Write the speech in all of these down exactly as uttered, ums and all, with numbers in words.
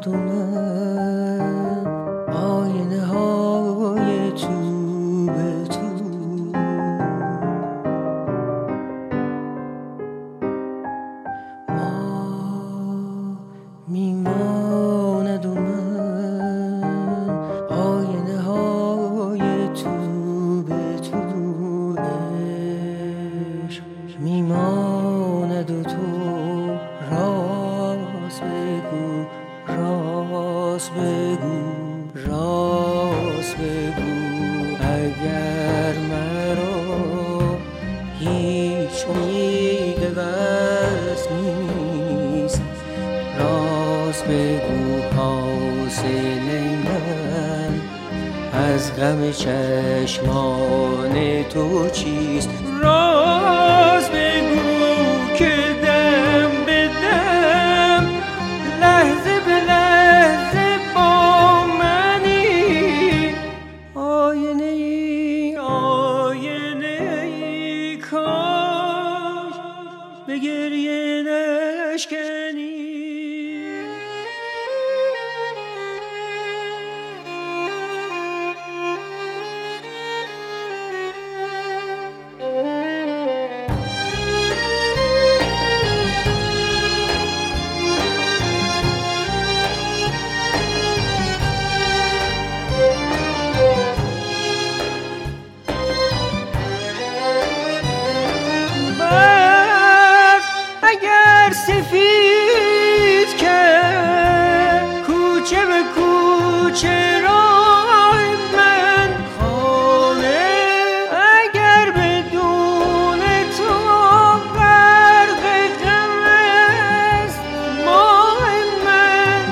ماند و من آینه های تو به تو، ما میماند و من آینه های تو به تو، عشق میماند و تو راست بگو راست بگو راست بگو، اگر مرا هیچ امید بس نیست، راست بگو حاصل من از غم چشمان تو چیست، راست بگو که دم به دم لحظه به لحظه با منی، آینه ای آینه ای کاش به گریه نشکنی. سفید که کوچه به کوچه راه من خانه، اگر بدون تو غرق غم است ماه من،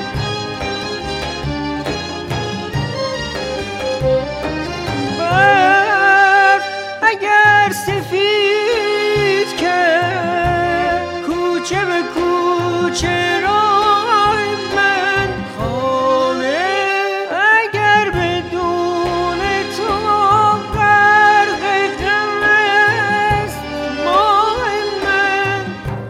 برف اگر سفید که کوچه به کوچه راه من خانه، اگر بدون تو غرق غم است ماه من،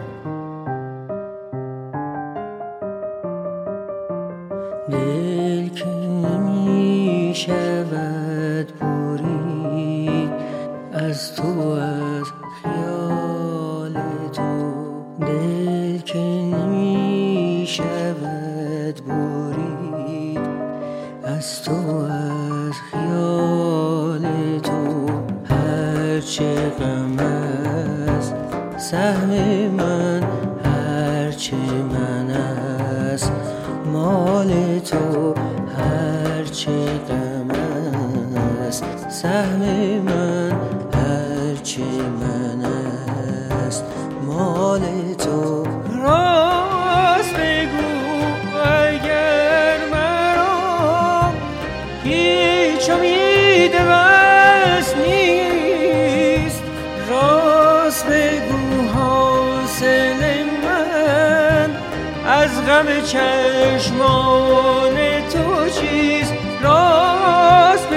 دل که می شود برید از تو از خیال تو، دل که نمی شود برید از تو از خیال تو، هرچه غم است سهم من، هرچه من است مال تو، هرچه غم است سهم من، هرچه من است مال تو، راست بگو اگر مرا هیچ امید بس نیست، راست بگو حاصل من از غم چشمان تو چیست، راست